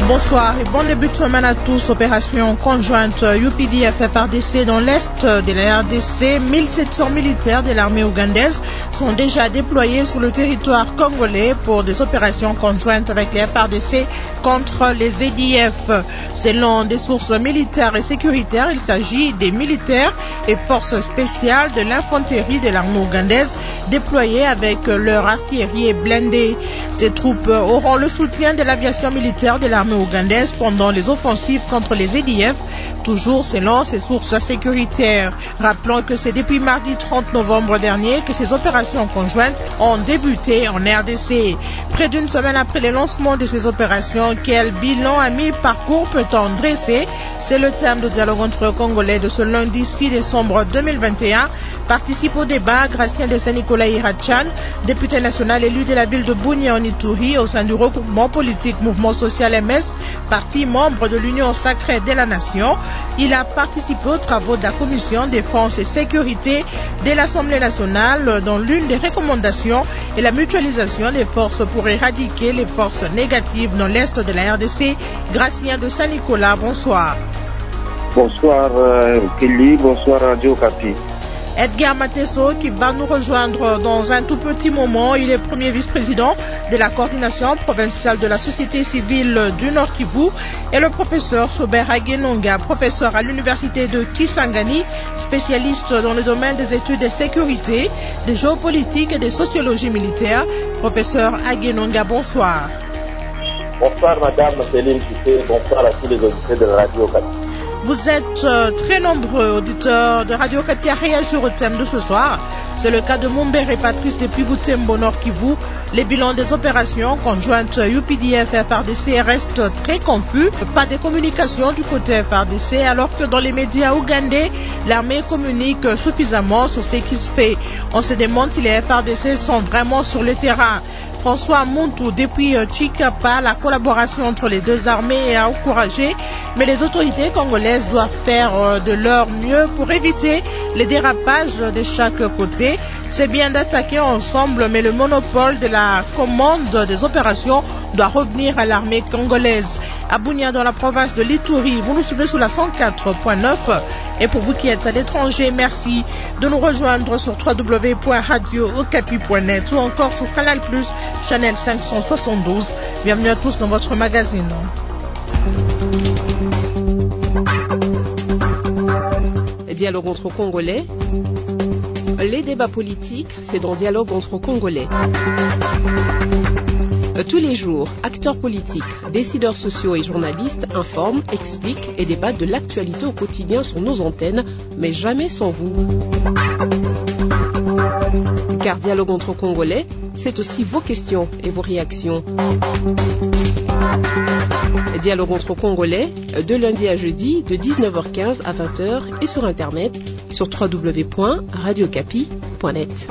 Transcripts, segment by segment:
Bonsoir et bon début de semaine à tous. Opération conjointe UPDF-FARDC dans l'est de la RDC. 1700 militaires de l'armée ougandaise sont déjà déployés sur le territoire congolais pour des opérations conjointes avec les FARDC contre les EDF. Selon des sources militaires et sécuritaires, il s'agit des militaires et forces spéciales de l'infanterie de l'armée ougandaise déployés avec leur artillerie blindée. Ces troupes auront le soutien de l'aviation militaire de l'armée ougandaise pendant les offensives contre les EDF, toujours selon ces sources sécuritaires. Rappelons que c'est depuis mardi 30 novembre dernier que ces opérations conjointes ont débuté en RDC. Près d'une semaine après le lancement de ces opérations, quel bilan à mi-parcours peut-on dresser? C'est le thème du dialogue entre Congolais de ce lundi 6 décembre 2021. Participe au débat Gracien de Saint-Nicolas Irachan, député national élu de la ville de Bunia en Ituri au sein du regroupement politique Mouvement Social MS, parti membre de l'Union Sacrée de la Nation. Il a participé aux travaux de la Commission Défense et Sécurité de l'Assemblée nationale dont l'une des recommandations est la mutualisation des forces pour éradiquer les forces négatives dans l'est de la RDC. Gracien de Saint-Nicolas, bonsoir. Bonsoir Kelly, bonsoir Radio Capi. Edgar Matesso qui va nous rejoindre dans un tout petit moment. Il est premier vice-président de la coordination provinciale de la société civile du Nord Kivu et le professeur Sobert Aguenonga, professeur à l'université de Kisangani, spécialiste dans le domaine des études de sécurité, de géopolitique et de sociologie militaire. Professeur Aguenonga, bonsoir. Bonsoir Madame Céline Kissé, bonsoir à tous les auditeurs de la Radio Capi. Vous êtes très nombreux auditeurs de Radio Capi à réagir au thème de ce soir. C'est le cas de Mumbere et Patrice depuis Butembo Nord Kivu. Les bilans des opérations conjointes UPDF-FARDC restent très confus. Pas de communication du côté FARDC alors que dans les médias ougandais, l'armée communique suffisamment sur ce qui se fait. On se demande si les FARDC sont vraiment sur le terrain. François Montou, depuis Chikapa, la collaboration entre les deux armées est encouragée, mais les autorités congolaises doivent faire de leur mieux pour éviter les dérapages de chaque côté. C'est bien d'attaquer ensemble, mais le monopole de la commande des opérations doit revenir à l'armée congolaise. À Bunia, dans la province de l'Ituri, vous nous suivez sur la 104.9. Et pour vous qui êtes à l'étranger, merci de nous rejoindre sur www.radiookapi.net ou encore sur Canal+, Channel 572. Bienvenue à tous dans votre magazine. Dialogue entre Congolais. Les débats politiques, c'est dans Dialogue entre Congolais. Tous les jours, acteurs politiques, décideurs sociaux et journalistes informent, expliquent et débattent de l'actualité au quotidien sur nos antennes, mais jamais sans vous. Car Dialogue entre Congolais, c'est aussi vos questions et vos réactions. Dialogue entre Congolais, de lundi à jeudi, de 19h15 à 20h et sur Internet, sur www.radiocapi.net.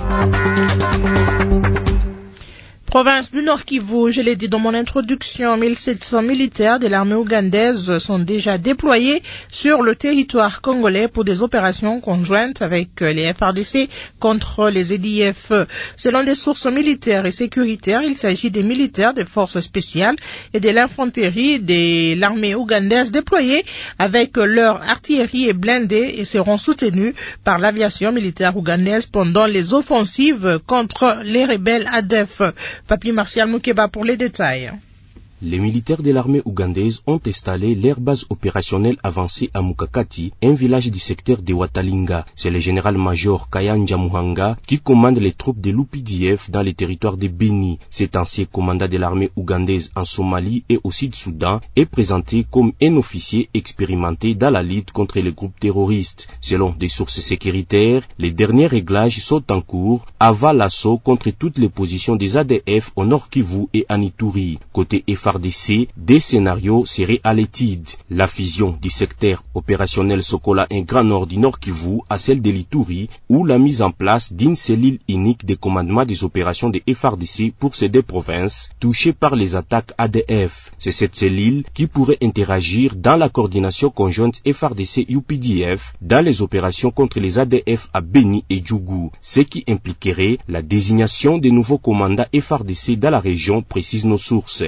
Province du Nord Kivu, je l'ai dit dans mon introduction, 1700 militaires de l'armée ougandaise sont déjà déployés sur le territoire congolais pour des opérations conjointes avec les FARDC contre les EDF. Selon des sources militaires et sécuritaires, il s'agit des militaires des forces spéciales et de l'infanterie de l'armée ougandaise déployés avec leur artillerie blindée et seront soutenus par l'aviation militaire ougandaise pendant les offensives contre les rebelles ADF. Papier Martial Moukeba pour les détails. Les militaires de l'armée ougandaise ont installé leur base opérationnelle avancée à Mukakati, un village du secteur de Watalinga. C'est le général-major Kayanja Muhanga qui commande les troupes de l'UPDF dans les territoires de Beni. Cet ancien commandant de l'armée ougandaise en Somalie et au Sud-Soudan est présenté comme un officier expérimenté dans la lutte contre les groupes terroristes. Selon des sources sécuritaires, les derniers réglages sont en cours avant l'assaut contre toutes les positions des ADF au Nord Kivu et en Ituri. Côté FARDC, des scénarios seraient à l'étude. La fusion du secteur opérationnel Sokola un Grand Nord du Nord Kivu à celle de l'Ituri ou la mise en place d'une cellule unique de commandement des opérations de FARDC pour ces deux provinces touchées par les attaques ADF. C'est cette cellule qui pourrait interagir dans la coordination conjointe FARDC-UPDF dans les opérations contre les ADF à Beni et Djougou, ce qui impliquerait la désignation des nouveaux commandants FARDC dans la région, précisent nos sources. Signalons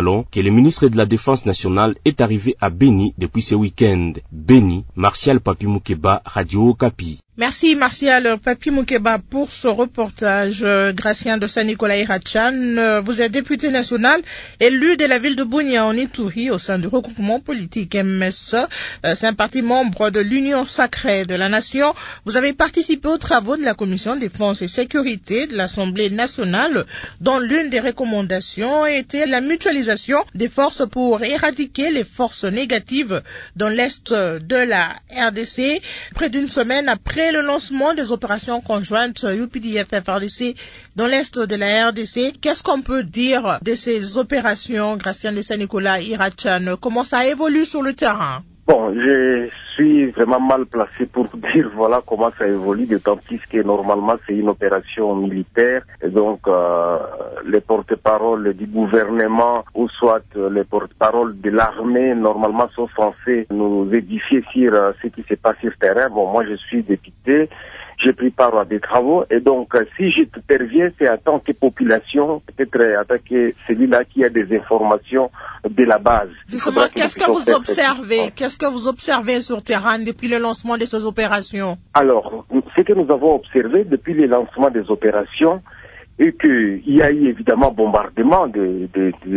signalons que le ministre de la Défense nationale est arrivé à Beni depuis ce week-end. Beni, Martial Papi Moukeba, Radio Okapi. Merci Martial Papi Moukeba pour ce reportage. Gratien de Saint-Nicolas Irachan, vous êtes député national élu de la ville de Bunia en Ituri au sein du regroupement politique MS. C'est un parti membre de l'Union sacrée de la nation. Vous avez participé aux travaux de la commission défense et sécurité de l'Assemblée nationale dont l'une des recommandations était la mutualisation des forces pour éradiquer les forces négatives dans l'est de la RDC. Près d'une semaine après le lancement des opérations conjointes UPDF-FARDC dans l'est de la RDC, qu'est-ce qu'on peut dire de ces opérations, Gratien de Saint-Nicolas Irachan? Comment ça évolue sur le terrain? Bon, je suis vraiment mal placé pour dire voilà comment ça évolue, d'autant plus que normalement c'est une opération militaire et donc les porte-paroles du gouvernement ou soit les porte-paroles de l'armée normalement sont censés nous édifier sur ce qui se passe sur le terrain. Bon, moi je suis député. J'ai pris part à des travaux et donc si je t'interviens, c'est en tant que population, peut-être en tant que celui-là qui a des informations de la base. Justement, qu'est-ce que vous observez? Qu'est-ce que vous observez sur terrain depuis le lancement de ces opérations? Alors, ce que nous avons observé depuis le lancement des opérations est qu'il y a eu évidemment bombardement de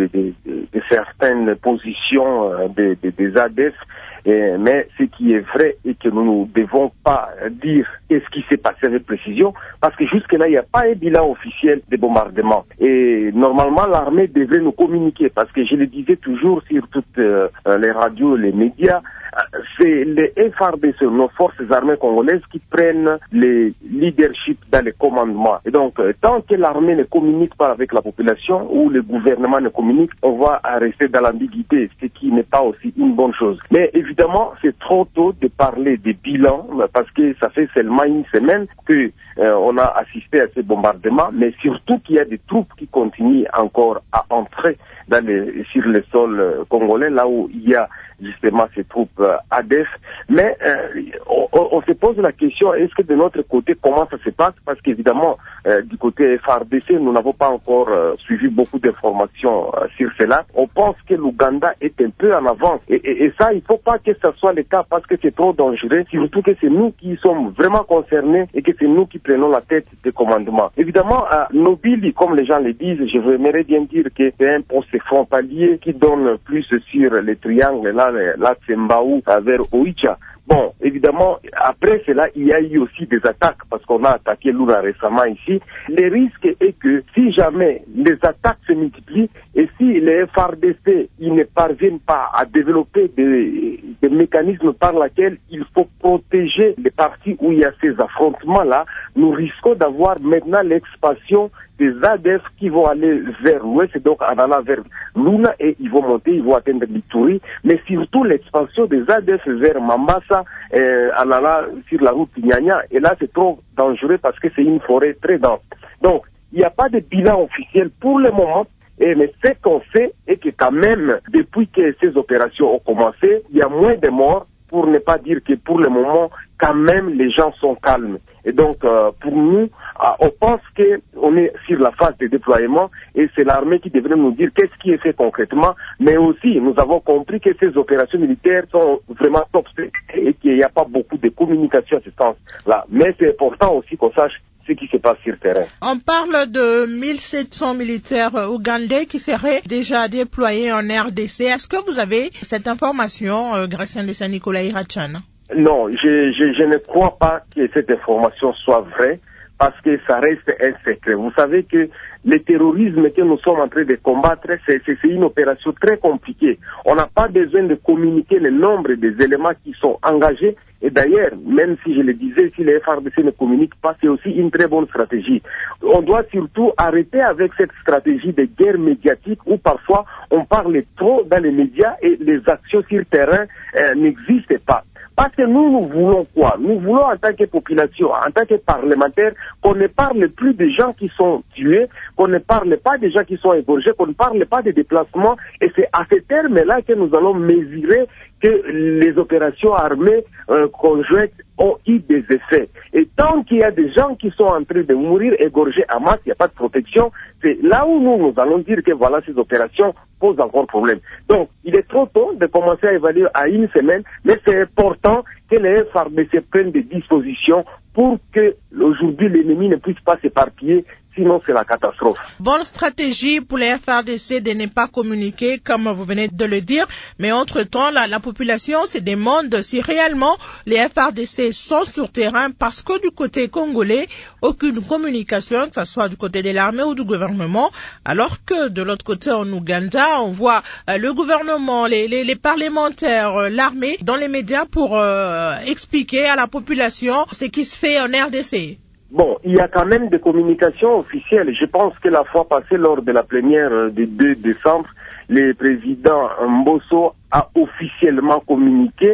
certaines positions des ADF. Mais ce qui est vrai est que nous ne devons pas dire ce qui s'est passé avec précision, parce que jusque-là, il n'y a pas un bilan officiel des bombardements. Et normalement, l'armée devrait nous communiquer, parce que je le disais toujours sur toutes les radios, les médias, c'est les FARDC, nos forces armées congolaises, qui prennent les leadership dans les commandements. Et donc, tant que l'armée ne communique pas avec la population ou le gouvernement ne communique, on va rester dans l'ambiguïté, ce qui n'est pas aussi une bonne chose. Mais évidemment, c'est trop tôt de parler des bilans, parce que ça fait seulement une semaine que on a assisté à ces bombardements, mais surtout qu'il y a des troupes qui continuent encore à entrer sur le sol congolais, là où il y a justement ces troupes ADF. Mais on se pose la question, est-ce que de notre côté, comment ça se passe? Parce qu'évidemment, du côté FARDC, nous n'avons pas encore suivi beaucoup d'informations sur cela. On pense que l'Ouganda est un peu en avance. Et ça, il ne faut pas que ça soit le cas parce que c'est trop dangereux, surtout que c'est nous qui sommes vraiment concernés et que c'est nous qui prenons la tête des commandements. Évidemment, Nobili, comme les gens le disent, je voudrais bien dire que c'est un poste frontalier qui donne plus sur les triangles, là Tsembaou vers Oicha. Bon, évidemment, après cela, il y a eu aussi des attaques, parce qu'on a attaqué Luna récemment ici. Le risque est que si jamais les attaques se multiplient et si les FARDC ils ne parviennent pas à développer des mécanismes par lesquels il faut protéger les parties où il y a ces affrontements-là, nous risquons d'avoir maintenant l'expansion des ADF qui vont aller vers l'ouest, donc en allant vers Luna, et ils vont monter, ils vont atteindre l'Ituri, mais surtout l'expansion des ADF vers Mambasa, en allant sur la route Nyanya, et là c'est trop dangereux parce que c'est une forêt très dense. Donc, il n'y a pas de bilan officiel pour le moment, mais ce qu'on sait est que quand même, depuis que ces opérations ont commencé, il y a moins de morts, pour ne pas dire que pour le moment, quand même, les gens sont calmes. Et donc, pour nous, on pense qu'on est sur la phase de déploiement et c'est l'armée qui devrait nous dire qu'est-ce qui est fait concrètement. Mais aussi, nous avons compris que ces opérations militaires sont vraiment top et qu'il n'y a pas beaucoup de communication à ce sens-là. Mais c'est important aussi qu'on sache ce qui se passe sur le terrain. On parle de 1700 militaires ougandais qui seraient déjà déployés en RDC. Est-ce que vous avez cette information, Gratien de Saint-Nicolas Irachan? Non, je ne crois pas que cette information soit vraie parce que ça reste un secret. Vous savez que le terrorisme que nous sommes en train de combattre, c'est une opération très compliquée. On n'a pas besoin de communiquer le nombre des éléments qui sont engagés. Et d'ailleurs, même si je le disais, si les FARDC ne communiquent pas, c'est aussi une très bonne stratégie. On doit surtout arrêter avec cette stratégie de guerre médiatique où parfois on parle trop dans les médias et les actions sur le terrain n'existent pas. Parce que nous voulons quoi? Nous voulons en tant que population, en tant que parlementaires, qu'on ne parle plus des gens qui sont tués, qu'on ne parle pas des gens qui sont égorgés, qu'on ne parle pas des déplacements. Et c'est à ce terme-là que nous allons mesurer que les opérations armées conjointes ont eu des effets. Et tant qu'il y a des gens qui sont en train de mourir égorgés à masse, il n'y a pas de protection, c'est là où nous allons dire que voilà, ces opérations pose encore problème. Donc, il est trop tôt de commencer à évaluer à une semaine, mais c'est important que les FARDC prennent des dispositions pour que aujourd'hui l'ennemi ne puisse pas s'éparpiller, sinon c'est la catastrophe. Bonne stratégie pour les FARDC de ne pas communiquer, comme vous venez de le dire, mais entre-temps, la population se demande si réellement les FARDC sont sur terrain, parce que du côté congolais, aucune communication, que ce soit du côté de l'armée ou du gouvernement, alors que de l'autre côté en Ouganda, on voit le gouvernement, les parlementaires, l'armée dans les médias pour expliquer à la population ce qui se fait en RDC. Bon, il y a quand même des communications officielles. Je pense que la fois passée, lors de la plénière du 2 décembre, le président Mbosso a officiellement communiqué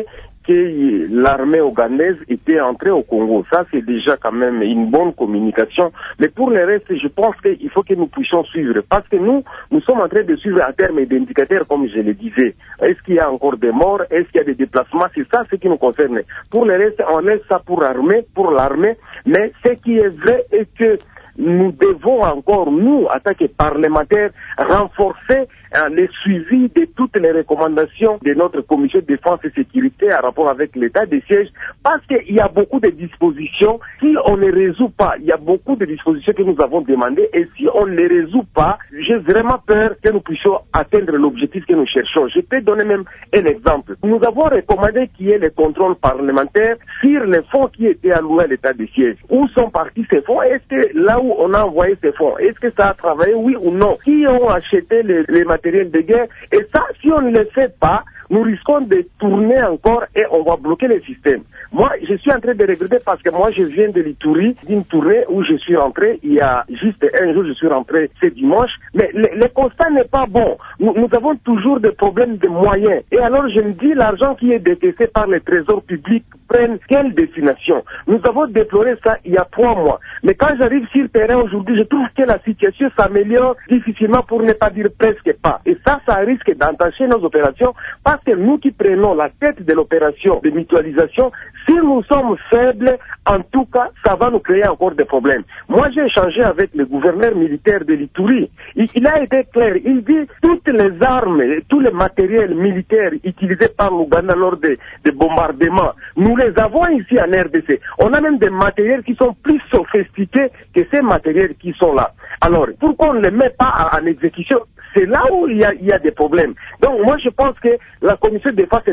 que l'armée ougandaise était entrée au Congo. Ça, c'est déjà quand même une bonne communication. Mais pour le reste, je pense qu'il faut que nous puissions suivre. Parce que nous sommes en train de suivre à terme d'indicateurs, comme je le disais. Est-ce qu'il y a encore des morts? Est-ce qu'il y a des déplacements? C'est ça ce qui nous concerne. Pour le reste, on laisse ça pour l'armée. Mais ce qui est vrai est que nous devons encore, nous, en tant que parlementaires, renforcer le suivi de toutes les recommandations de notre commission de défense et sécurité en rapport avec l'état des sièges, parce qu'il y a beaucoup de dispositions, si on ne résout pas, il y a beaucoup de dispositions que nous avons demandées, et si on ne les résout pas, j'ai vraiment peur que nous puissions atteindre l'objectif que nous cherchons. Je peux donner même un exemple. Nous avons recommandé qu'il y ait le contrôle parlementaire sur les fonds qui étaient alloués à l'état des sièges. Où sont partis ces fonds? Est-ce que là où on a envoyé ces fonds, est-ce que ça a travaillé, oui ou non? Qui ont acheté les matériels de guerre? Et ça, si on ne le fait pas, nous risquons de tourner encore et on va bloquer le système. Moi, je suis en train de regretter parce que moi, je viens de l'Ituri, d'une tournée où je suis rentré il y a juste un jour, je suis rentré ce dimanche, mais le constat n'est pas bon. Nous avons toujours des problèmes de moyens. Et alors, je me dis, l'argent qui est décaissé par le trésor public prenne quelle destination? Nous avons déploré ça il y a 3 mois. Mais quand j'arrive sur le terrain aujourd'hui, je trouve que la situation s'améliore difficilement, pour ne pas dire presque pas. Et ça risque d'entacher nos opérations, parce que nous qui prenons la tête de l'opération de mutualisation, si nous sommes faibles, en tout cas, ça va nous créer encore des problèmes. Moi, j'ai échangé avec le gouverneur militaire de l'Ituri. Il a été clair. Il dit toutes les armes, tous les matériels militaires utilisés par l'Ouganda lors des bombardements, nous les avons ici en RDC. On a même des matériels qui sont plus sophistiqués que ces matériels qui sont là. Alors, pourquoi on ne les met pas en exécution? C'est là où il y a des problèmes. Donc, moi, je pense que la commission de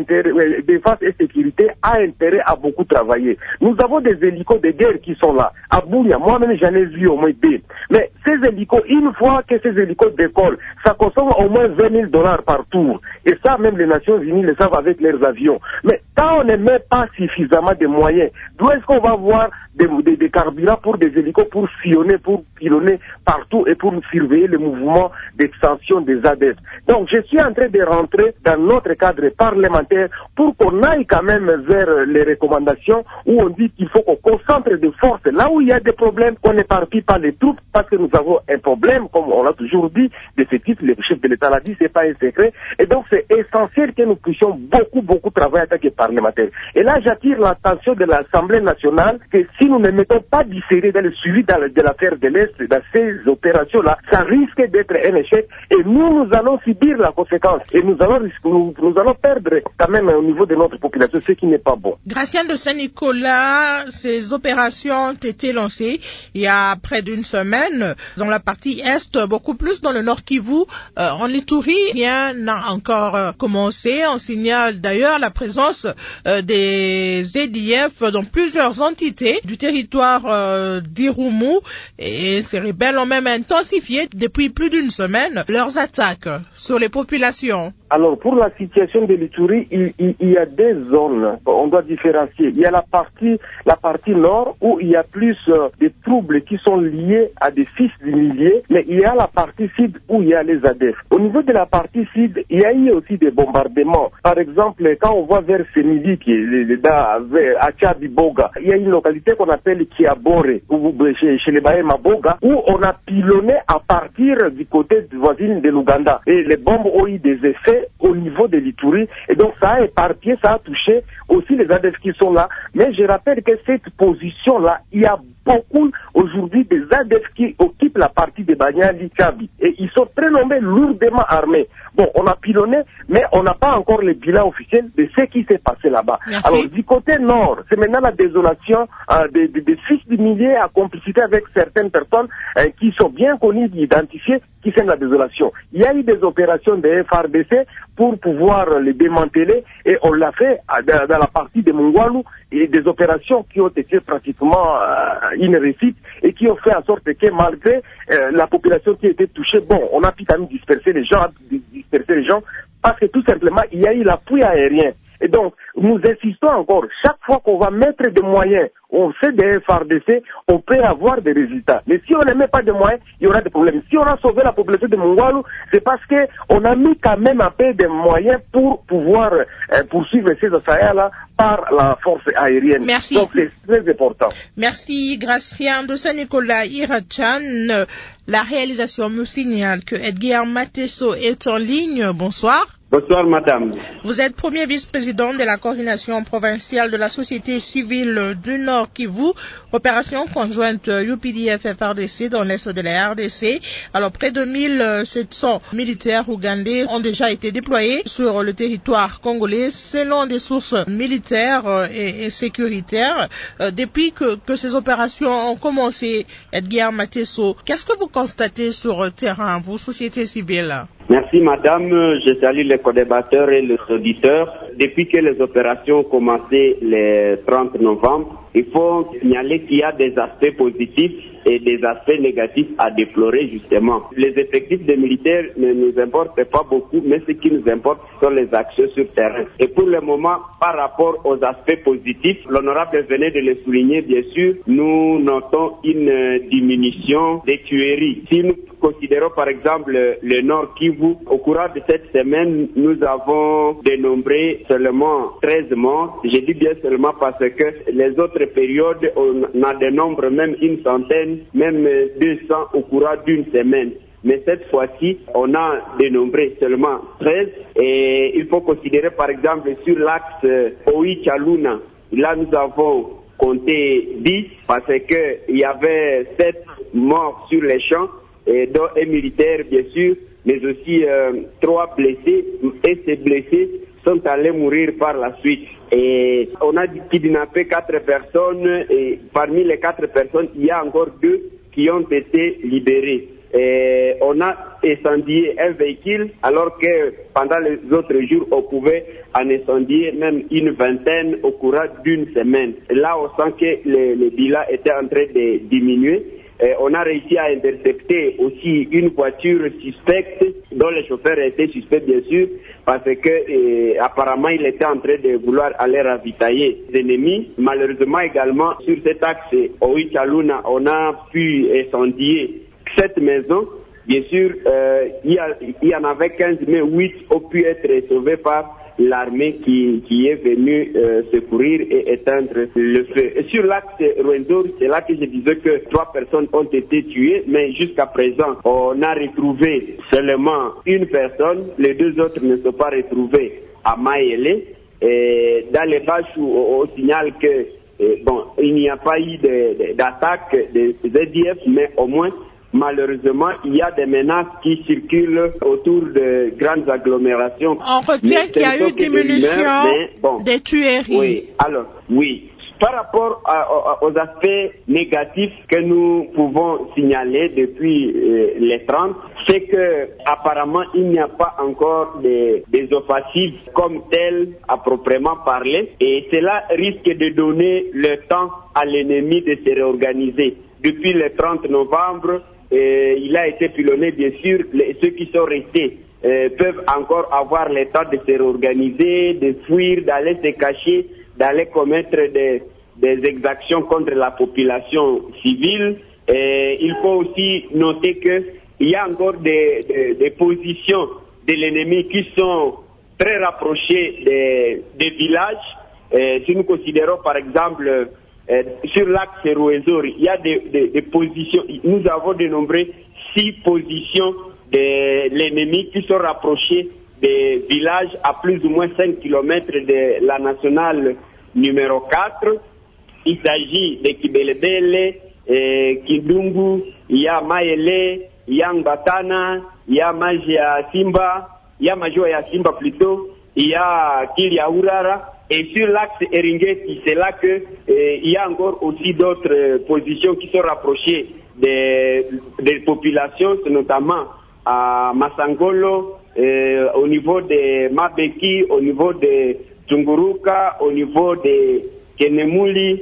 défense et sécurité a intérêt à beaucoup travailler. Nous avons des hélicos de guerre qui sont là. À Bounia, moi-même, j'en ai vu au moins 2. Mais ces hélicos, une fois que ces hélicos décollent, ça consomme au moins $20,000 par tour. Et ça, même les Nations Unies le savent avec leurs avions. Mais quand on ne met pas suffisamment de moyens, d'où est-ce qu'on va voir des carburants pour des hélicos pour sillonner, pour pilonner partout et pour surveiller le mouvement d'extension des ADF? Donc, je suis en train de rentrer dans notre cadre parlementaire pour qu'on aille quand même vers les recommandations où on dit qu'il faut qu'on concentre des forces. Là où il y a des problèmes, qu'on n'éparpille pas les troupes, parce que nous avons un problème, comme on l'a toujours dit, d'effectifs. Le chef de l'État l'a dit, c'est pas un secret. Et donc, c'est essentiel que nous puissions beaucoup travailler en tant que parlementaires. Et là, j'attire l'attention de l'Assemblée nationale que si nous ne mettons pas du sérieux dans le suivi de l'affaire de l'Est, dans ces opérations-là, ça risque d'être un échec. Et nous allons subir la conséquence. Et nous allons perdre quand même au niveau de notre population, ce qui n'est pas bon. Gratien de Saint-Nicolas, ces opérations ont été lancées il y a près d'une semaine dans la partie Est, beaucoup plus dans le Nord Kivu. En Ituri, rien n'a encore commencé. On signale d'ailleurs la présence des ZDF dans plusieurs entités du territoire d'Irumu, et ces rebelles ont même intensifié depuis plus d'une semaine leurs attaques sur les populations. Alors, pour la situation de l'Ituri, il y a 2 zones. On doit différencier. Il y a la partie nord où il y a plus de troubles qui sont liés à des fils de milliers, mais il y a la partie sud où il y a les ADF. Au niveau de la partie sud, il y a eu aussi des bombardements. Par exemple, quand on va vers Semili, qui est à Tchabiboga, il y a une localité qu'on appelle Kiabore, chez les Baé Maboga, où on a pilonné à partir du côté voisin de l'Ouganda. Et les bombes ont eu des effets au niveau de l'Ituri, et donc ça a éparpillé, ça a touché aussi les ADF qui sont là. Mais je rappelle que cette position-là, il y a beaucoup aujourd'hui des ADF qui occupent la partie de Banyali Kabi. Et ils sont très nombreux, lourdement armés. Bon, on a pilonné, mais on n'a pas encore le bilan officiel de ce qui s'est passé là-bas. Merci. Alors, du côté nord, c'est maintenant la désolation des fils de milliers à complicité avec certaines personnes qui sont bien connues, identifiées, qui sèment la désolation. Il y a eu des opérations de FARDC pour pouvoir les démanteler et on l'a fait dans la partie de Mungwalu et des opérations qui ont été pratiquement une réussite et qui ont fait en sorte que malgré la population qui a été touchée, bon, on a pu quand même disperser les gens parce que tout simplement il y a eu l'appui aérien. Et donc, nous insistons encore, chaque fois qu'on va mettre des moyens, on fait des FARDC, on peut avoir des résultats. Mais si on ne met pas de moyens, il y aura des problèmes. Si on a sauvé la population de Mungwalu, c'est parce qu'on a mis quand même un peu de moyens pour pouvoir poursuivre ces assaillants-là par la force aérienne. Merci. Donc, c'est très important. Merci, Gracien de Saint-Nicolas Irachan. La réalisation me signale que Edgar Matesso est en ligne. Bonsoir. Bonsoir, madame. Vous êtes premier vice-président de la coordination provinciale de la société civile du Nord Kivu, opération conjointe UPDF-FRDC dans l'est de la RDC. Alors, près de 1700 militaires ougandais ont déjà été déployés sur le territoire congolais selon des sources militaires et sécuritaires. Depuis que ces opérations ont commencé, Edgar Matesso, qu'est-ce que vous constatez sur le terrain, vous, société civile? Merci, madame. Je salue les co-débatteurs et les auditeurs. Depuis que les opérations ont commencé le 30 novembre, il faut signaler qu'il y a des aspects positifs et des aspects négatifs à déplorer, justement. Les effectifs des militaires ne nous importent pas beaucoup, mais ce qui nous importe sont les actions sur terrain. Et pour le moment, par rapport aux aspects positifs, l'honorable venait de le souligner, bien sûr, nous notons une diminution des tueries. Si nous considérons par exemple le Nord Kivu, au cours de cette semaine, nous avons dénombré seulement 13 morts. Je dis bien seulement parce que les autres périodes, on a des nombres même une centaine, même 200 au cours d'une semaine. Mais cette fois-ci, on a dénombré seulement 13 et il faut considérer par exemple sur l'axe Oicha-Luna, là nous avons compté 10 parce qu'il y avait 7 morts sur les champs, et dont un militaire bien sûr, mais aussi 3 blessés, et ces blessés sont allés mourir par la suite. Et on a kidnappé 4 personnes et parmi les 4 personnes, il y a encore 2 qui ont été libérés. Et on a incendié un véhicule alors que pendant les autres jours, on pouvait en incendier même une vingtaine au cours d'une semaine. Et là, on sent que le bilan était en train de diminuer. On a réussi à intercepter aussi une voiture suspecte dont le chauffeur était suspect bien sûr parce que apparemment il était en train de vouloir aller ravitailler les ennemis. Malheureusement également sur cet axe Oicha-Luna, on a pu incendier 7 maisons. Bien sûr, il y en avait 15 mais 8 ont pu être sauvés par l'armée qui est venue secourir et éteindre le feu. Et sur l'axe Rwenzori, c'est là que je disais que 3 personnes ont été tuées, mais jusqu'à présent, on a retrouvé seulement une personne, les 2 autres ne sont pas retrouvés à Maïele. Et dans les bâches, on signale que il n'y a pas eu d'attaque des ZDF, mais au moins malheureusement, il y a des menaces qui circulent autour de grandes agglomérations. On retient qu'il y a eu diminution des tueries. Oui, alors, oui. Par rapport aux aspects négatifs que nous pouvons signaler depuis les 30, c'est que apparemment il n'y a pas encore des offensives comme telles à proprement parler, et cela risque de donner le temps à l'ennemi de se réorganiser. Depuis le 30 novembre, il a été pilonné, bien sûr, ceux qui sont restés peuvent encore avoir le temps de se réorganiser, de fuir, d'aller se cacher, d'aller commettre des exactions contre la population civile. Et il faut aussi noter qu'il y a encore des positions de l'ennemi qui sont très rapprochées des villages. Si nous considérons par exemple sur l'axe Rwenzori, il y a des positions, nous avons dénombré 6 positions de l'ennemi qui sont rapprochées des villages à plus ou moins 5 km de la nationale numéro 4. Il s'agit de Kibelebele, Kindungu, il y a Maele, il y a Mbatana, il y a Magia Simba, il y a Majoya Simba plutôt, il y a Kiliaourara. Et sur l'axe Eringeti, c'est là que il y a encore aussi d'autres positions qui sont rapprochées des populations, notamment à Masangolo, au niveau de Mabeki, au niveau de Tunguruka, au niveau de Kenemuli,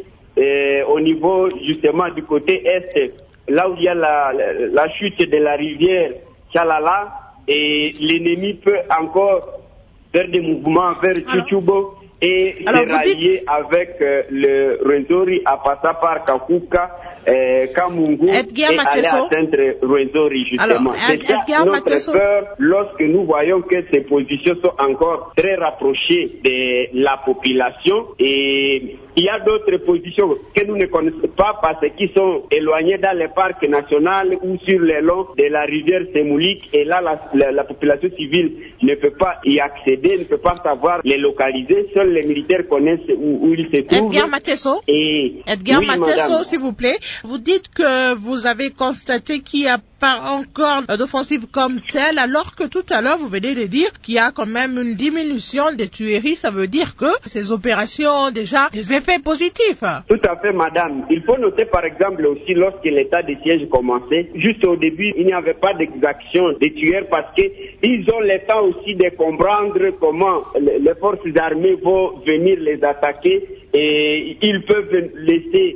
au niveau justement du côté est, là où il y a la chute de la rivière Tchalala, et l'ennemi peut encore faire des mouvements vers Tchouchoubo et se rallier avec le Rwenzori à passer par Kakuka, Kamungu et aller atteindre Rwenzori justement. C'est ça notre peur lorsque nous voyons que ces positions sont encore très rapprochées de la population, et il y a d'autres positions que nous ne connaissons pas parce qu'ils sont éloignés dans les parcs nationaux ou sur le long de la rivière Semoulik, et là la population civile ne peut pas y accéder, ne peut pas savoir les localiser. Seuls les militaires connaissent où ils se trouvent. Edgar Matesso, Edgar Matesso, s'il vous plaît, vous dites que vous avez constaté qu'il n'y a pas encore d'offensive comme telle, alors que tout à l'heure vous venez de dire qu'il y a quand même une diminution des tueries. Ça veut dire que ces opérations ont déjà des effets positifs. Tout à fait, madame. Il faut noter par exemple aussi lorsque l'état de siège commençait, juste au début, il n'y avait pas d'exaction des tueurs parce qu'ils ont le temps aussi de comprendre comment les forces armées vont venir les attaquer, et ils peuvent laisser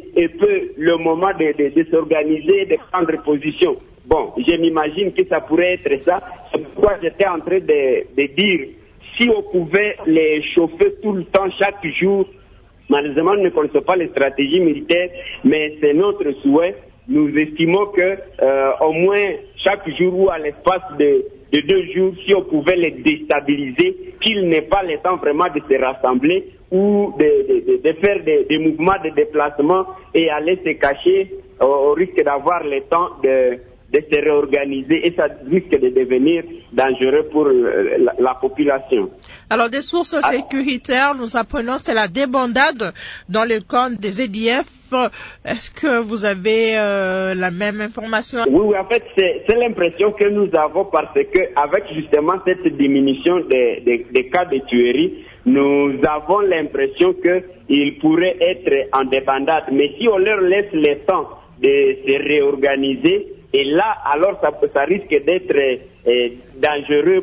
le moment de s'organiser, de prendre position. Bon, je m'imagine que ça pourrait être ça. C'est pourquoi j'étais en train de dire, si on pouvait les chauffer tout le temps, chaque jour, malheureusement, nous ne connaissons pas les stratégies militaires, mais c'est notre souhait. Nous estimons que au moins chaque jour ou à l'espace de 2 jours, si on pouvait les déstabiliser, qu'ils n'aient pas le temps vraiment de se rassembler ou de faire des mouvements de déplacement et aller se cacher, au risque d'avoir le temps de se réorganiser, et ça risque de devenir dangereux pour la population. Alors, des sources sécuritaires, nous apprenons, c'est la débandade dans le camp des EDF. Est-ce que vous avez la même information? Oui, en fait, c'est l'impression que nous avons parce que avec justement cette diminution des cas de tuerie, nous avons l'impression qu'ils pourraient être en débandade. Mais si on leur laisse le temps de se réorganiser, et là, alors ça risque d'être dangereux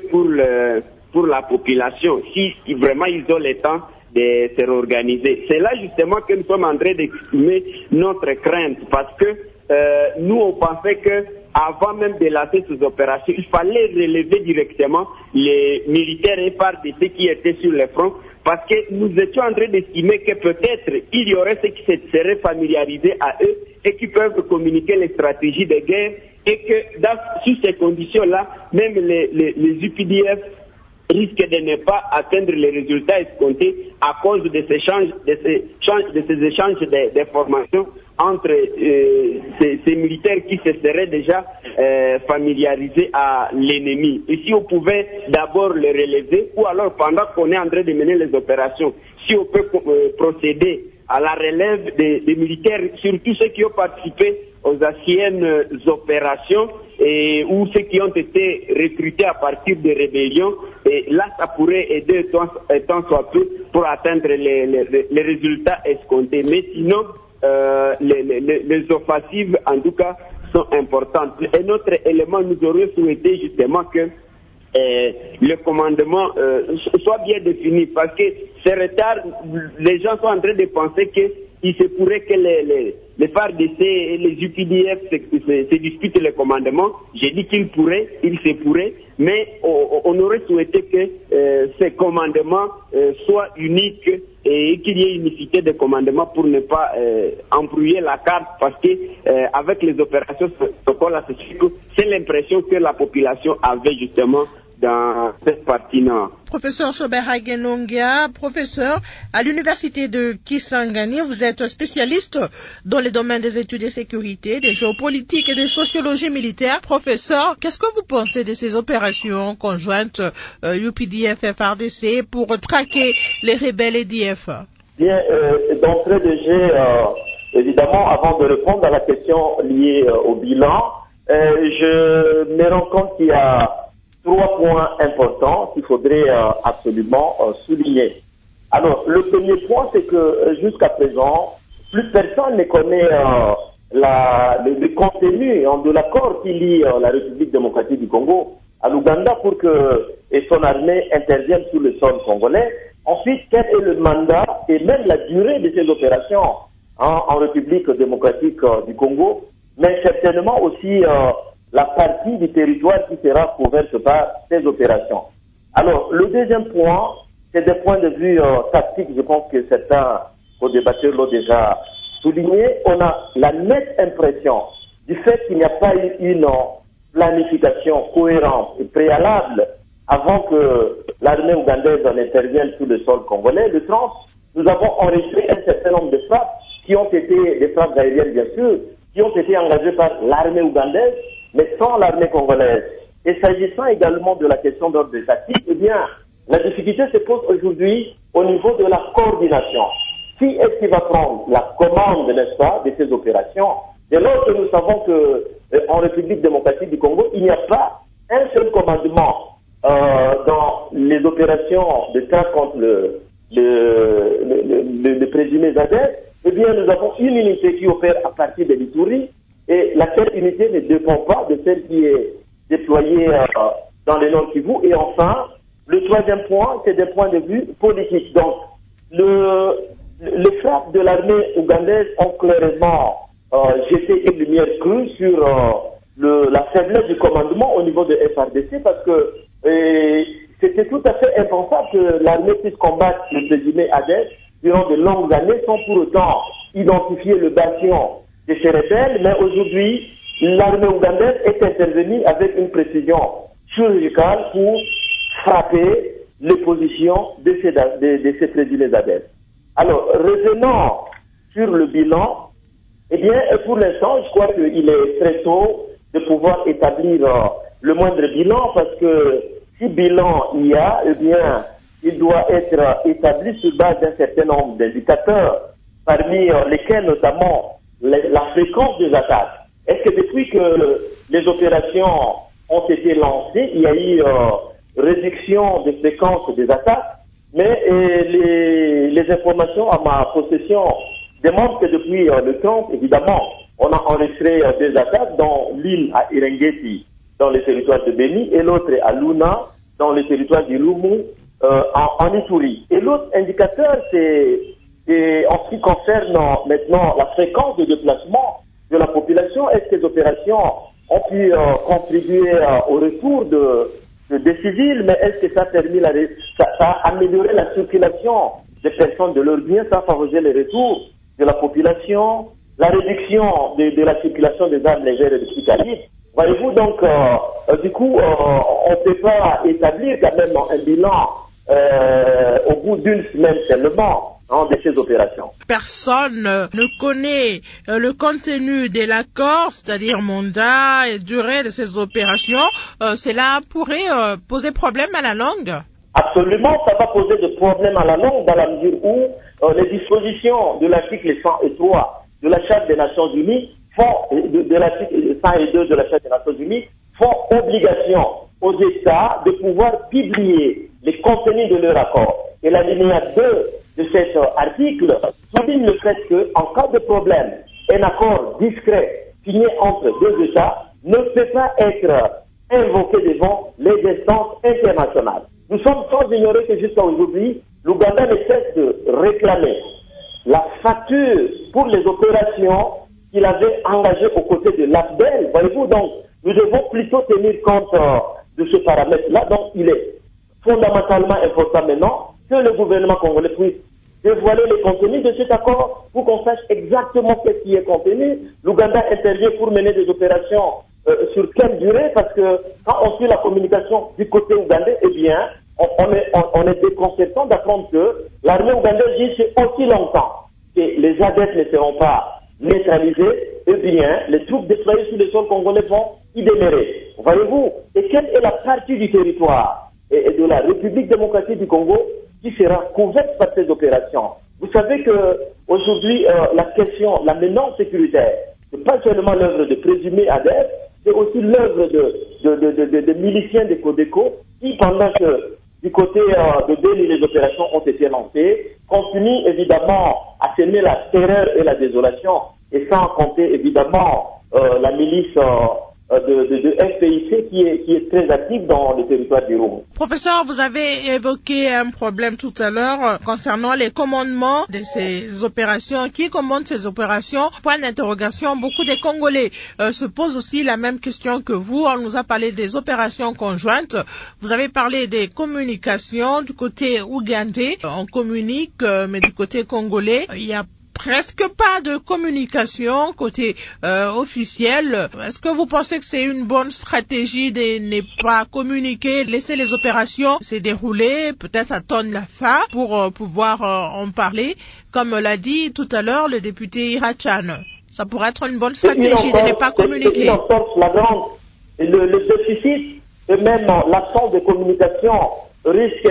pour la population, si vraiment ils ont le temps de se réorganiser. C'est là justement que nous sommes en train d'exprimer notre crainte, parce que nous on pensait que avant même de lancer ces opérations, il fallait relever directement les militaires et FARDC qui étaient sur le front, parce que nous étions en train d'estimer que peut-être il y aurait ceux qui se seraient familiarisés à eux et qui peuvent communiquer les stratégies de guerre, et que sur ces conditions-là, même les UPDF risquent de ne pas atteindre les résultats escomptés à cause de ces échanges d'informations entre ces militaires qui se seraient déjà familiarisés à l'ennemi. Et si on pouvait d'abord les relever, ou alors pendant qu'on est en train de mener les opérations, si on peut procéder à la relève des militaires, surtout ceux qui ont participé aux anciennes opérations ou ceux qui ont été recrutés à partir des rébellions, et là ça pourrait aider tant soit peu pour atteindre les résultats escomptés. Mais sinon, les offensives en tout cas sont importantes. Un autre élément, nous aurions souhaité justement que le commandement soit bien défini, parce que ces retards, les gens sont en train de penser qu'il se pourrait que les FARDC et les UPDF se disputent le commandement. J'ai dit il se pourrait, mais on aurait souhaité que ces commandements soient uniques et qu'il y ait unicité de commandement pour ne pas embrouiller la carte, parce que avec les opérations Sokola, c'est l'impression que la population avait justement dans cette partie-là. Professeur Shobert Hagenongia, professeur à l'université de Kisangani, vous êtes spécialiste dans les domaines des études de sécurité, des géopolitiques et de sociologie militaire. Professeur, qu'est-ce que vous pensez de ces opérations conjointes UPDF et FARDC pour traquer les rebelles EDF? Bien, d'entrée de jeu, Évidemment, avant de répondre à la question liée au bilan, je me rends compte qu'il y a 3 points importants qu'il faudrait absolument souligner. Alors, le premier point, c'est que jusqu'à présent, plus personne ne connaît le contenu de l'accord qui lie la République démocratique du Congo à l'Ouganda pour que son armée intervienne sur le sol congolais. Ensuite, quel est le mandat et même la durée de ces opérations en République démocratique du Congo, mais certainement aussi la partie du territoire qui sera couverte par ces opérations. Alors, le deuxième point, c'est des points de vue tactiques, je pense que certains co-débatteurs l'ont déjà souligné. On a la nette impression du fait qu'il n'y a pas eu une planification cohérente et préalable avant que l'armée ougandaise en intervienne sur le sol congolais. Le 30, nous avons enregistré un certain nombre de frappes qui ont été des frappes aériennes, bien sûr, qui ont été engagées par l'armée ougandaise, mais sans l'armée congolaise. Et s'agissant également de la question d'ordre tactique, eh bien, la difficulté se pose aujourd'hui au niveau de la coordination. Qui est-ce qui va prendre la commande, n'est-ce pas, de ces opérations? Dès lors que nous savons que en République démocratique du Congo, il n'y a pas un seul commandement dans les opérations de traque contre le présumé Zadef, eh bien, nous avons une unité qui opère à partir de l'Ituri et laquelle unité ne dépend pas de celle qui est déployée dans le Nord Kivu. Et enfin, le troisième point, c'est des points de vue politiques. Donc, les frappes de l'armée ougandaise ont clairement jeté une lumière crue sur la faiblesse du commandement au niveau de FARDC parce que c'était tout à fait impensable que l'armée puisse combattre le présumé ADES durant de longues années sans pour autant identifier le bastion de ces rebelles. Mais aujourd'hui, l'armée ougandaise est intervenue avec une précision chirurgicale pour frapper les positions de ces présumés ADES. Alors, revenons sur le bilan. Eh bien, pour l'instant, je crois qu'il est très tôt de pouvoir établir le moindre bilan parce que si bilan il y a, eh bien, il doit être établi sur base d'un certain nombre d'indicateurs, parmi lesquels notamment la fréquence des attaques. Est-ce que depuis que les opérations ont été lancées, il y a eu réduction de fréquence des attaques, mais les informations à ma possession démontrent que depuis le 30, évidemment, on a enregistré des attaques, dont l'une à Irengeti, dans le territoire de Beni, et l'autre à Luna, dans le territoire du Lumu, en Ituri. Et l'autre indicateur, c'est en ce qui concerne maintenant la fréquence de déplacement de la population. Est-ce que ces opérations ont pu contribuer au retour des civils, mais est-ce que ça a permis ça a amélioré la circulation des personnes, de leurs biens, ça a favorisé le retour de la population, la réduction de la circulation des armes légères et des petits calibres. Voyez-vous, donc, du coup, on ne peut pas établir quand même un bilan au bout d'une semaine seulement de ces opérations. Personne ne connaît le contenu de l'accord, c'est-à-dire mandat et durée de ces opérations. Cela pourrait poser problème à la longue? Absolument, ça va poser des problèmes à la longue dans la mesure où les dispositions de l'article 103 de la Charte des Nations Unies de l'article 102 de la Charte des Nations Unies font obligation aux États de pouvoir publier les contenus de leur accord. Et l'alinéa 2 de cet article souligne le fait qu'en cas de problème, un accord discret signé entre deux États ne peut pas être invoqué devant les instances internationales. Nous sommes sans ignorer que jusqu'à aujourd'hui, l'Ouganda ne cesse de réclamer la facture pour les opérations qu'il avait engagées aux côtés de l'AFDEL. Voyez-vous, donc, nous devons plutôt tenir compte de ce paramètre-là. Donc, il est fondamentalement important maintenant que le gouvernement congolais puisse dévoiler les contenus de cet accord pour qu'on sache exactement ce qui est contenu. L'Ouganda intervient pour mener des opérations sur quelle durée, parce que quand on suit la communication du côté ougandais, eh bien, on est déconcertant d'apprendre que l'armée ougandaise dit que c'est aussi longtemps que les adeptes ne seront pas neutralisés, eh bien, les troupes déployées sur le sol congolais vont y demeurer. Voyez-vous, et quelle est la partie du territoire et de la République démocratique du Congo qui sera couverte par ces opérations? Vous savez que aujourd'hui, la question, la menace sécuritaire, c'est pas seulement l'œuvre de présumés adeptes, c'est aussi l'œuvre de miliciens des Codeco qui, pendant que du côté de Beni, les opérations ont été lancées, continuent évidemment à semer la terreur et la désolation, et sans compter évidemment la milice de FPIC qui est très active dans le territoire du Rhône. Professeur, vous avez évoqué un problème tout à l'heure concernant les commandements de ces opérations. Qui commande ces opérations? Point d'interrogation. Beaucoup des Congolais se posent aussi la même question que vous. On nous a parlé des opérations conjointes. Vous avez parlé des communications du côté ougandais. On communique, mais du côté congolais, il y a presque pas de communication côté officiel. Est-ce que vous pensez que c'est une bonne stratégie de ne pas communiquer, laisser les opérations se dérouler, peut-être attendre la fin pour pouvoir en parler, comme l'a dit tout à l'heure le député Irachan? Ça pourrait être une bonne stratégie de ne pas communiquer. C'est une entorse flagrante. Le déficit et même l'absence de communication risque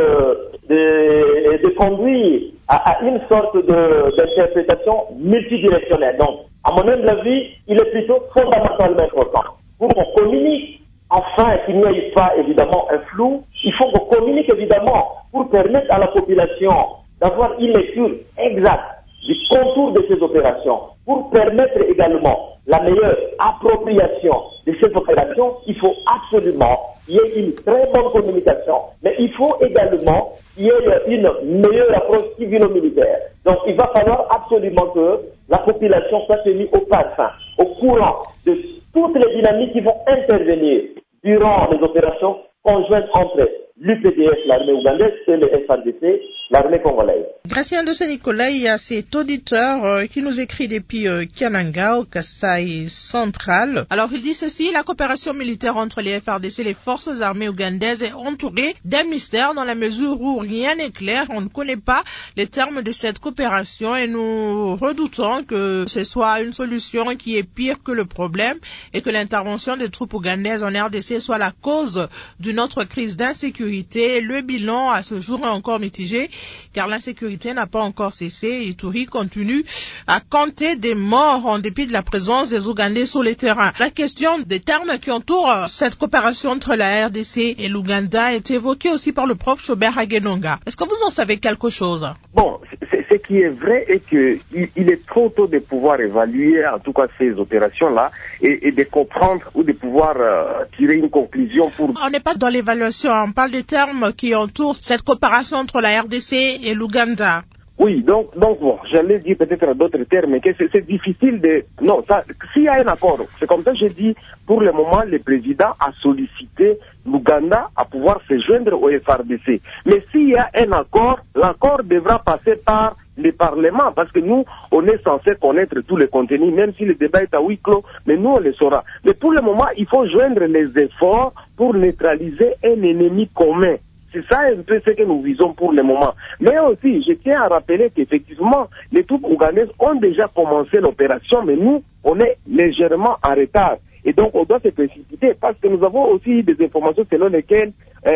de conduire à une sorte d'interprétation multidirectionnelle. Donc, à mon humble avis, il est plutôt fondamentalement important. Pour qu'on communique, enfin, qu'il n'y ait pas évidemment un flou, il faut qu'on communique évidemment pour permettre à la population d'avoir une lecture exacte du contour de ces opérations, pour permettre également la meilleure appropriation de ces opérations. Il faut absolument qu'il y ait une très bonne communication, mais il faut également qu'il y ait une meilleure approche civilo-militaire. Donc il va falloir absolument que la population soit tenue au parfum, au courant de toutes les dynamiques qui vont intervenir durant les opérations conjointes entre l'UPDF, l'armée ougandaise, et le FARDC, l'armée congolaise. Gracien de Saint-Nicolas, il y a cet auditeur qui nous écrit depuis Kiananga, au Kasaï central. Alors il dit ceci: la coopération militaire entre les FARDC et les forces armées ougandaises est entourée d'un mystère dans la mesure où rien n'est clair. On ne connaît pas les termes de cette coopération et nous redoutons que ce soit une solution qui est pire que le problème et que l'intervention des troupes ougandaises en RDC soit la cause d'une autre crise d'insécurité. Le bilan à ce jour est encore mitigé car l'insécurité n'a pas encore cessé. Ituri continue à compter des morts en dépit de la présence des Ougandais sur les terrains. La question des termes qui entourent cette coopération entre la RDC et l'Ouganda est évoquée aussi par le prof Chobert Hagenonga. Est-ce que vous en savez quelque chose? Bon, ce qui est vrai est qu'il est trop tôt de pouvoir évaluer en tout cas ces opérations-là et de comprendre ou de pouvoir tirer une conclusion pour... On n'est pas dans l'évaluation, on parle des termes qui entourent cette coopération entre la RDC et l'Ouganda. Oui, donc bon, j'allais dire peut-être d'autres termes, mais que c'est difficile de... Non, s'il y a un accord, c'est comme ça que j'ai dit, pour le moment, le président a sollicité l'Ouganda à pouvoir se joindre au FARDC. Mais s'il y a un accord, l'accord devra passer par le Parlement, parce que nous, on est censé connaître tous les contenus, même si le débat est à huis clos, mais nous, on le saura. Mais pour le moment, il faut joindre les efforts pour neutraliser un ennemi commun. C'est ça un peu ce que nous visons pour le moment. Mais aussi, je tiens à rappeler qu'effectivement, les troupes ougandaises ont déjà commencé l'opération, mais nous, on est légèrement en retard. Et donc, on doit se précipiter parce que nous avons aussi des informations selon lesquelles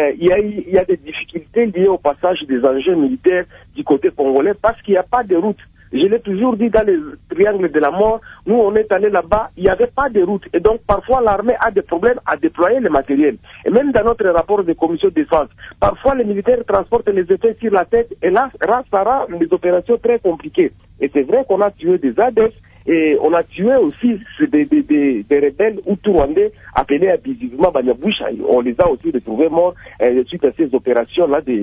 il y a des difficultés liées au passage des engins militaires du côté congolais parce qu'il n'y a pas de route. Je l'ai toujours dit dans les triangles de la mort, nous on est allé là-bas, il n'y avait pas de route. Et donc parfois l'armée a des problèmes à déployer le matériel. Et même dans notre rapport de commission de défense, parfois les militaires transportent les effets sur la tête et là, ça rend des opérations très compliquées. Et c'est vrai qu'on a tué des ADF et on a tué aussi des rebelles hutu-rwandais appelés abusivement Banyaboucha. On les a aussi retrouvés morts suite à ces opérations-là de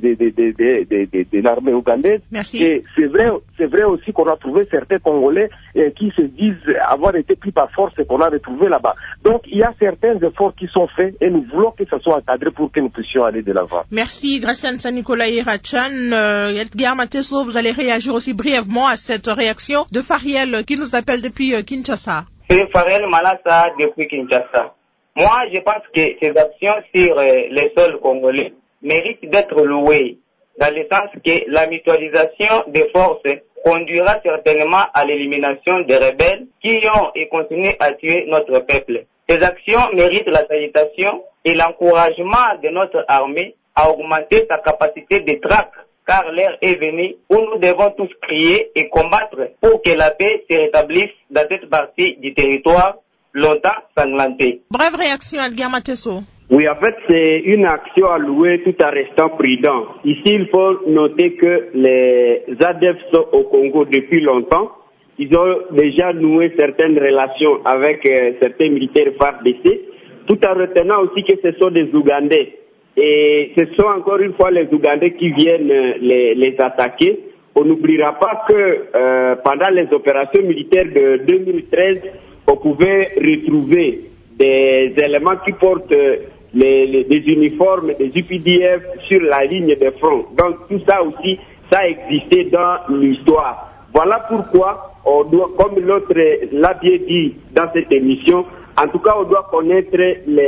l'armée ougandaise. Merci. Et c'est vrai aussi qu'on a trouvé certains Congolais qui se disent avoir été pris par force et qu'on a retrouvé là-bas. Donc il y a certains efforts qui sont faits et nous voulons que ça soit encadré pour que nous puissions aller de l'avant. Merci, Gracien Saint-Nicolas Irachan. Edgar Mateso, vous allez réagir aussi brièvement à cette réaction de Fariel qui nous appelle depuis Kinshasa. C'est Fariel Malassa depuis Kinshasa. Moi, je pense que ces actions sur les sols congolais méritent d'être louées, dans le sens que la mutualisation des forces conduira certainement à l'élimination des rebelles qui ont et continuent à tuer notre peuple. Ces actions méritent la salutation et l'encouragement de notre armée à augmenter sa capacité de traque car l'heure est venue où nous devons tous crier et combattre pour que la paix se rétablisse dans cette partie du territoire longtemps sanglantée. Brève réaction, Edgar Matesso. Oui, en fait, c'est une action à louer tout en restant prudent. Ici, il faut noter que les ADF sont au Congo depuis longtemps. Ils ont déjà noué certaines relations avec certains militaires FARDC, tout en retenant aussi que ce sont des Ougandais. Et ce sont encore une fois les Ougandais qui viennent les attaquer. On n'oubliera pas que pendant les opérations militaires de 2013, on pouvait retrouver des éléments qui portent des uniformes des UPDF sur la ligne de front. Donc tout ça aussi, ça a existé dans l'histoire. Voilà pourquoi on doit, comme l'autre l'a bien dit dans cette émission, en tout cas on doit connaître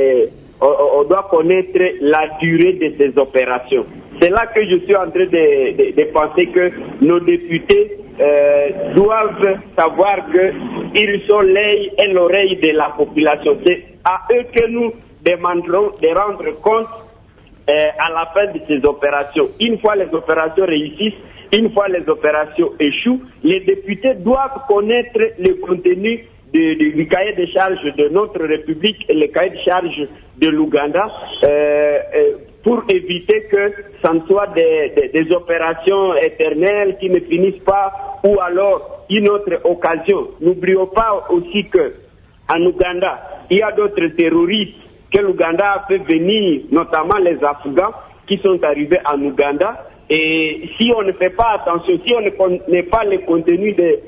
la durée de ces opérations. C'est là que je suis en train de penser que nos députés doivent savoir qu'ils sont l'œil et l'oreille de la population. C'est à eux que nous demanderons de rendre compte à la fin de ces opérations. Une fois les opérations réussissent, une fois les opérations échouent, les députés doivent connaître le contenu du cahier de charges de notre République et le cahier de charges de l'Ouganda pour éviter que ça ne soit des opérations éternelles qui ne finissent pas ou alors une autre occasion. N'oublions pas aussi que en Ouganda, il y a d'autres terroristes que l'Ouganda a fait venir, notamment les Afghans qui sont arrivés en Ouganda. Et si on ne fait pas attention, si on ne connaît pas le contenu de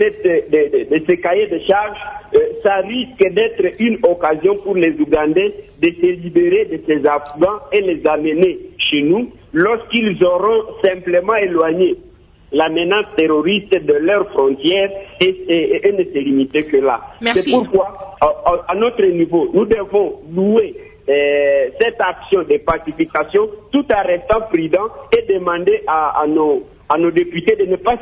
ce cahier de charges, ça risque d'être une occasion pour les Ougandais de se libérer de ces Afghans et les amener chez nous lorsqu'ils auront simplement éloigné la menace terroriste de leurs frontières et ne se limiter que là. Merci. C'est pourquoi, à notre niveau, nous devons louer cette action de pacification tout en restant prudents et demander à nos députés de ne pas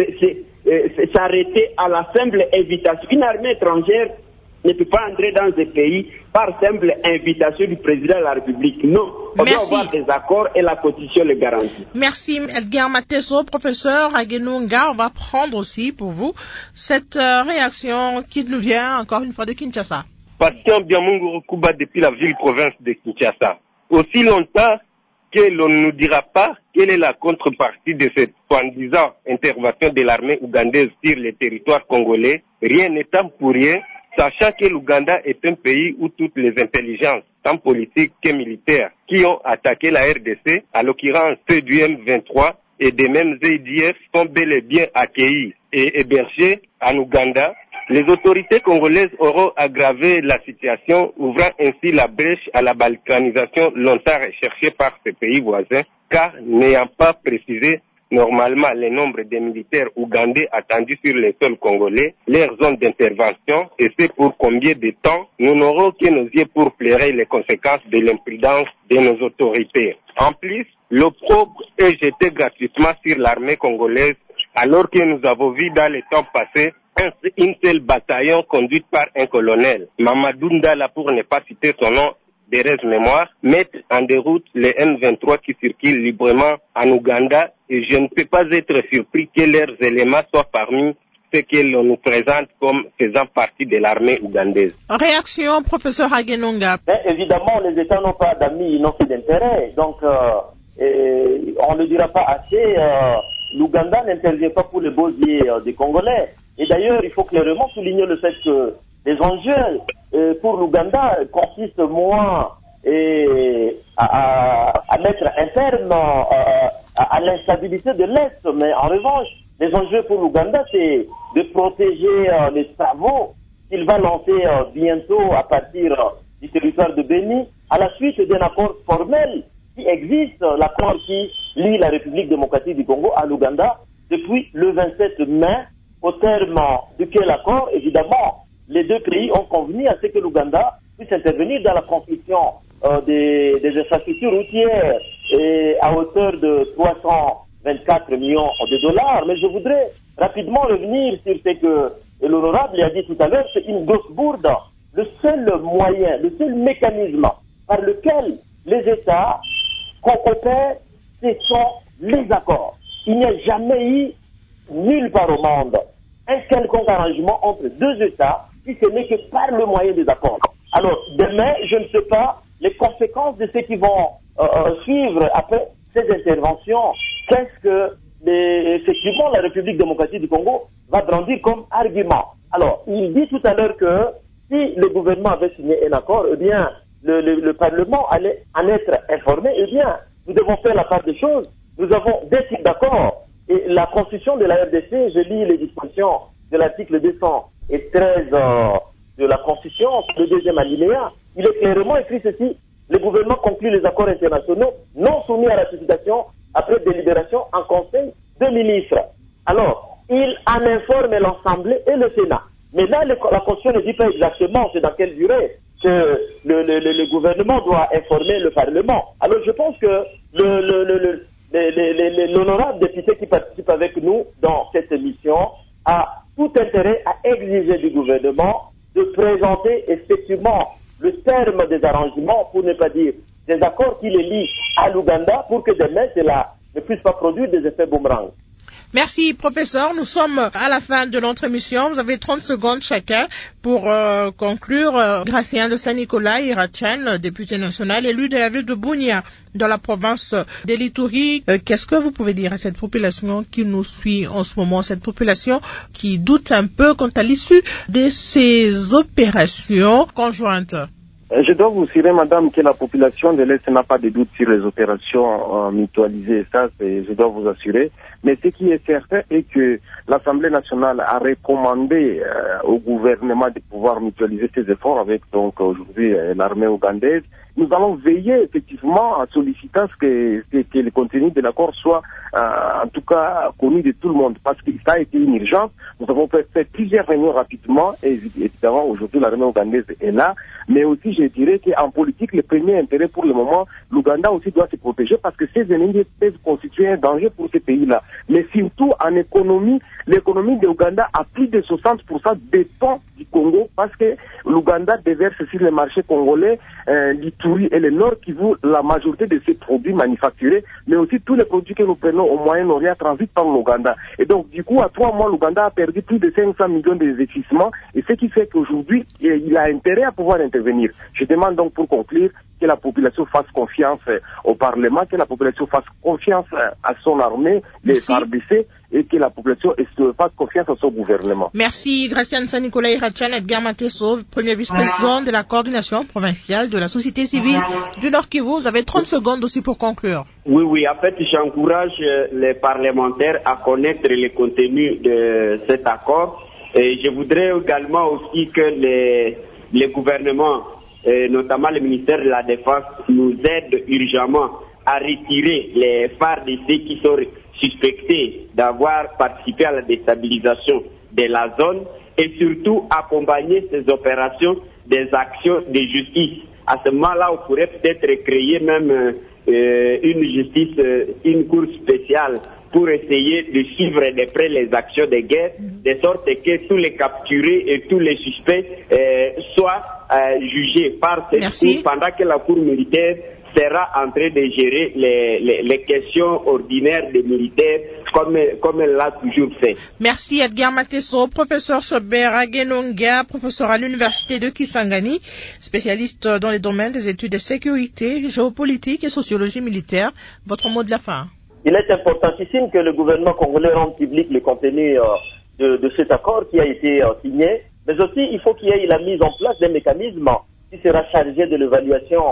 s'arrêter à la simple invitation. Une armée étrangère ne peut pas entrer dans un pays par simple invitation du président de la République. Non, on doit avoir des accords et la Constitution le garantit. Merci Edgar Matesso, professeur Agenunga. On va prendre aussi pour vous cette réaction qui nous vient encore une fois de Kinshasa. Patient Biamungu Rukuba depuis la ville-province de Kinshasa. Aussi longtemps que l'on ne nous dira pas quelle est la contrepartie de cette soi-disant intervention de l'armée ougandaise sur le territoire congolais, rien n'étant pour rien, sachant que l'Ouganda est un pays où toutes les intelligences, tant politiques que militaires, qui ont attaqué la RDC, à l'occurrence ceux du M23 et des mêmes ADF, sont bel et bien accueillis et hébergés en Ouganda, les autorités congolaises auront aggravé la situation, ouvrant ainsi la brèche à la balkanisation longtemps recherchée par ces pays voisins, car n'ayant pas précisé normalement le nombre de militaires ougandais attendus sur le sol congolais, leur zone d'intervention, et c'est pour combien de temps, nous n'aurons que nos yeux pour plairer les conséquences de l'imprudence de nos autorités. En plus, l'opprobre est jeté gratuitement sur l'armée congolaise, alors que nous avons vu dans les temps passés une seule bataillon conduite par un colonel, Mamadou Ndala pour ne pas citer son nom, d'heureuse mémoire, mettre en déroute les M23 qui circulent librement en Ouganda, et je ne peux pas être surpris que leurs éléments soient parmi ceux que l'on nous présente comme faisant partie de l'armée ougandaise. Réaction, professeur Agenunga. Évidemment, les États n'ont pas d'amis, ils n'ont que d'intérêt. Donc, on ne dira pas assez, l'Ouganda n'intervient pas pour les beaux yeux des Congolais. Et d'ailleurs, il faut clairement souligner le fait que les enjeux pour l'Ouganda consistent moins à mettre un terme à l'instabilité de l'Est. Mais en revanche, les enjeux pour l'Ouganda, c'est de protéger les travaux qu'il va lancer bientôt à partir du territoire de Béni, à la suite d'un accord formel qui existe, l'accord qui lie la République démocratique du Congo à l'Ouganda depuis le 27 mai, au terme duquel accord, évidemment, les deux pays ont convenu à ce que l'Ouganda puisse intervenir dans la construction des infrastructures routières à hauteur de 324 millions de dollars. Mais je voudrais rapidement revenir sur ce que l'honorable a dit tout à l'heure, c'est une grosse bourde. Le seul moyen, le seul mécanisme par lequel les États coopèrent, ce sont les accords. Il n'y a jamais eu, nulle part au monde, un quelconque arrangement entre deux États, si ce n'est que par le moyen des accords. Alors, demain, je ne sais pas les conséquences de ceux qui vont suivre après ces interventions. Qu'est-ce que, effectivement, la République démocratique du Congo va brandir comme argument? Alors, il dit tout à l'heure que si le gouvernement avait signé un accord, eh bien, le Parlement allait en être informé. Eh bien, nous devons faire la part des choses. Nous avons des types d'accords. Et la constitution de la RDC, je lis les dispositions de l'article 213 de la constitution, le deuxième alinéa, il est clairement écrit ceci: le gouvernement conclut les accords internationaux non soumis à ratification après délibération en conseil de ministres. Alors, il en informe l'Assemblée et le Sénat. Mais là, la Constitution ne dit pas exactement c'est dans quelle durée que le gouvernement doit informer le Parlement. Alors, je pense que l'honorable député qui participe avec nous dans cette émission a tout intérêt à exiger du gouvernement de présenter effectivement le terme des arrangements, pour ne pas dire des accords qui les lient à l'Ouganda, pour que demain cela ne puisse pas produire des effets boomerang. Merci, professeur. Nous sommes à la fin de notre émission. Vous avez 30 secondes chacun pour conclure. Gracien de Saint-Nicolas Irachan, député national élu de la ville de Bunia, dans la province d'Elituri. Qu'est-ce que vous pouvez dire à cette population qui nous suit en ce moment, cette population qui doute un peu quant à l'issue de ces opérations conjointes? Je dois vous assurer, madame, que la population de l'Est n'a pas de doute sur les opérations mutualisées. Ça, je dois vous assurer. Mais ce qui est certain est que l'Assemblée nationale a recommandé au gouvernement de pouvoir mutualiser ses efforts avec, donc, aujourd'hui, l'armée ougandaise. Nous allons veiller, effectivement, à solliciter que le contenu de l'accord soit, en tout cas, connu de tout le monde. Parce que ça a été une urgence. Nous avons fait plusieurs réunions rapidement. Et évidemment, aujourd'hui, l'armée ougandaise est là. Mais aussi, je dirais qu'en politique, le premier intérêt pour le moment, l'Ouganda aussi doit se protéger parce que ces ennemis peuvent constituer un danger pour ces pays-là. Mais surtout, en économie, l'économie de l'Ouganda a plus de 60% des fonds du Congo parce que l'Ouganda déverse sur le marché congolais l'Ituri et le Nord Kivu la majorité de ces produits manufacturés, mais aussi tous les produits que nous prenons au Moyen-Orient transitent par l'Ouganda. Et donc, du coup, à 3 mois, l'Ouganda a perdu plus de 500 millions d'investissements et ce qui fait qu'aujourd'hui, il a intérêt à pouvoir intervenir. Je demande donc pour conclure que la population fasse confiance au Parlement, que la population fasse confiance à son armée, les FARDC, et que la population fasse confiance à son gouvernement. Merci, Gracien Saint-Nicolas Irachan, Edgar Matesso, premier vice-président de la coordination provinciale de la société civile du Nord Kivu. Vous avez 30 secondes aussi pour conclure. Oui, en fait, j'encourage les parlementaires à connaître le contenu de cet accord. Et je voudrais également aussi que les gouvernements, notamment le ministère de la Défense, nous aident urgemment à retirer les FARDC qui sont suspectés d'avoir participé à la déstabilisation de la zone et surtout accompagner ces opérations des actions de justice. À ce moment-là, on pourrait peut-être créer même une justice, une cour spéciale pour essayer de suivre de près les actions de guerre, de sorte que tous les capturés et tous les suspects soient jugés par cette cour pendant que la cour militaire sera en train de gérer les questions ordinaires des militaires comme elle l'a toujours fait. Merci Edgar Matesso, professeur Sobert Agenonga, professeur à l'université de Kisangani, spécialiste dans les domaines des études de sécurité, géopolitique et sociologie militaire. Votre mot de la fin. Il est importantissime que le gouvernement congolais rende public le contenu de cet accord qui a été signé, mais aussi il faut qu'il y ait la mise en place d'un mécanisme qui sera chargé de l'évaluation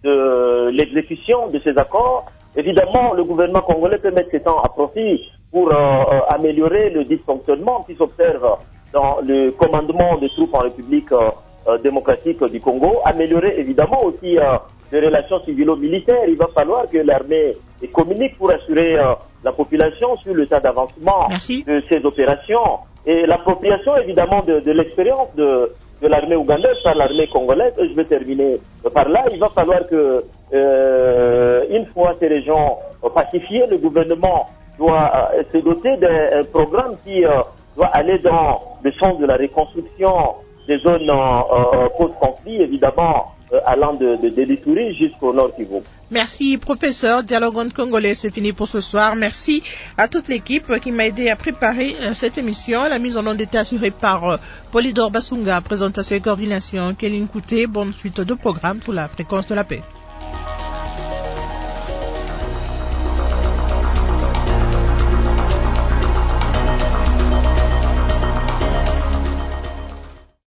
de l'exécution de ces accords. Évidemment, le gouvernement congolais peut mettre ses temps à profit pour améliorer le dysfonctionnement qui s'observe dans le commandement des troupes en République démocratique du Congo, améliorer évidemment aussi les relations civilo-militaires. Il va falloir que l'armée communique pour assurer la population sur le tas d'avancement de ces opérations et l'appropriation évidemment de l'expérience de l'armée ougandaise par l'armée congolaise. Et je vais terminer par là. Il va falloir que une fois ces régions pacifiées, le gouvernement doit se doter d'un programme qui doit aller dans le sens de la reconstruction des zones post-conflit, évidemment allant de l'Ituri jusqu'au Nord Kivu. Merci, professeur. Dialogue en congolais, c'est fini pour ce soir. Merci à toute l'équipe qui m'a aidé à préparer cette émission. La mise en onde était assurée par Polydor Basunga, présentation et coordination. Kéline Kouté, bonne suite de programme sous la fréquence de la paix.